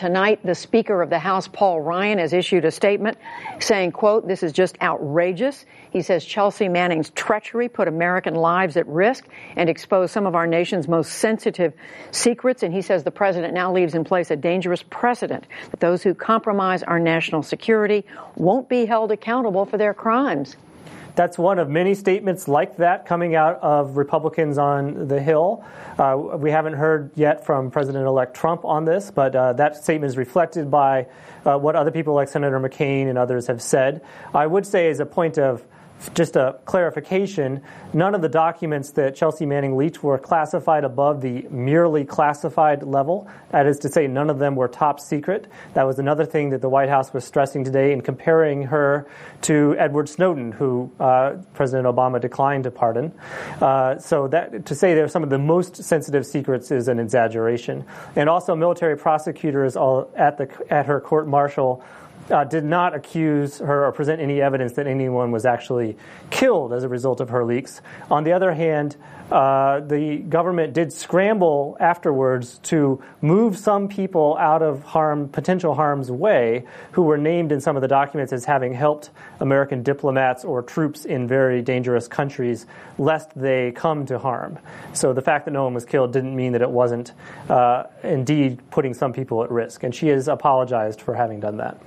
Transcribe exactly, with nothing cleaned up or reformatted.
Tonight, the Speaker of the House, Paul Ryan, has issued a statement saying, quote, "This is just outrageous." He says Chelsea Manning's treachery put American lives at risk and exposed some of our nation's most sensitive secrets. And he says the president now leaves in place a dangerous precedent that those who compromise our national security won't be held accountable for their crimes. That's one of many statements like that coming out of Republicans on the Hill. Uh, we haven't heard yet from President-elect Trump on this, but uh, that statement is reflected by uh, what other people like Senator McCain and others have said. I would say, as a point of just a clarification, none of the documents that Chelsea Manning leaked were classified above the merely classified level. That is to say, none of them were top secret. That was another thing that the White House was stressing today in comparing her to Edward Snowden, who uh, President Obama declined to pardon. Uh, so that to say they're some of the most sensitive secrets is an exaggeration. And also, military prosecutors all at the at her court-martial Uh, did not accuse her or present any evidence that anyone was actually killed as a result of her leaks. On the other hand, uh, the government did scramble afterwards to move some people out of harm, potential harm's way, who were named in some of the documents as having helped American diplomats or troops in very dangerous countries, lest they come to harm. So the fact that no one was killed didn't mean that it wasn't uh, indeed putting some people at risk. And she has apologized for having done that.